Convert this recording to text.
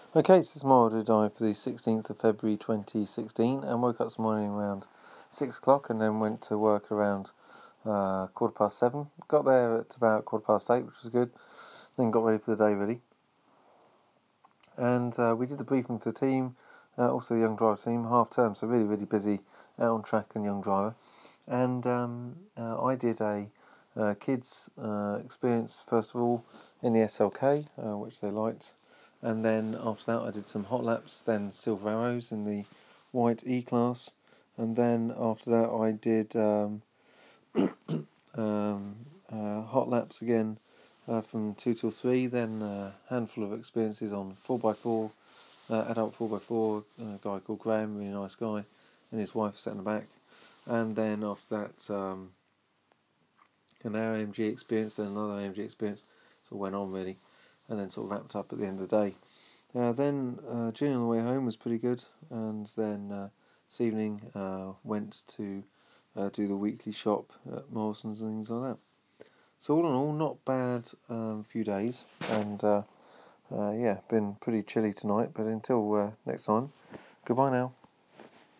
Okay, so it's my order dive for the 16th of February 2016, and woke up this morning around 6 o'clock and then went to work around 7:15. Got there at about 8:15, which was good. Then got ready for the day, really. And we did the briefing for the team, also the young driver team, half term, so really, really busy out on track and young driver. And I did a kids experience, first of all, in the SLK, which they liked. And then after that I did some hot laps, then silver arrows in the white E-class. And then after that I did hot laps again from 2 till 3, then a handful of experiences on 4x4, adult 4x4, a guy called Graham, really nice guy, and his wife sat in the back. And then after that an AMG experience, then another AMG experience, sort of went on really, and then sort of wrapped up at the end of the day. Then journey on the way home was pretty good, and then this evening went to do the weekly shop at Morrison's and things like that. So all in all, not bad few days, and been pretty chilly tonight, but until next time, goodbye now.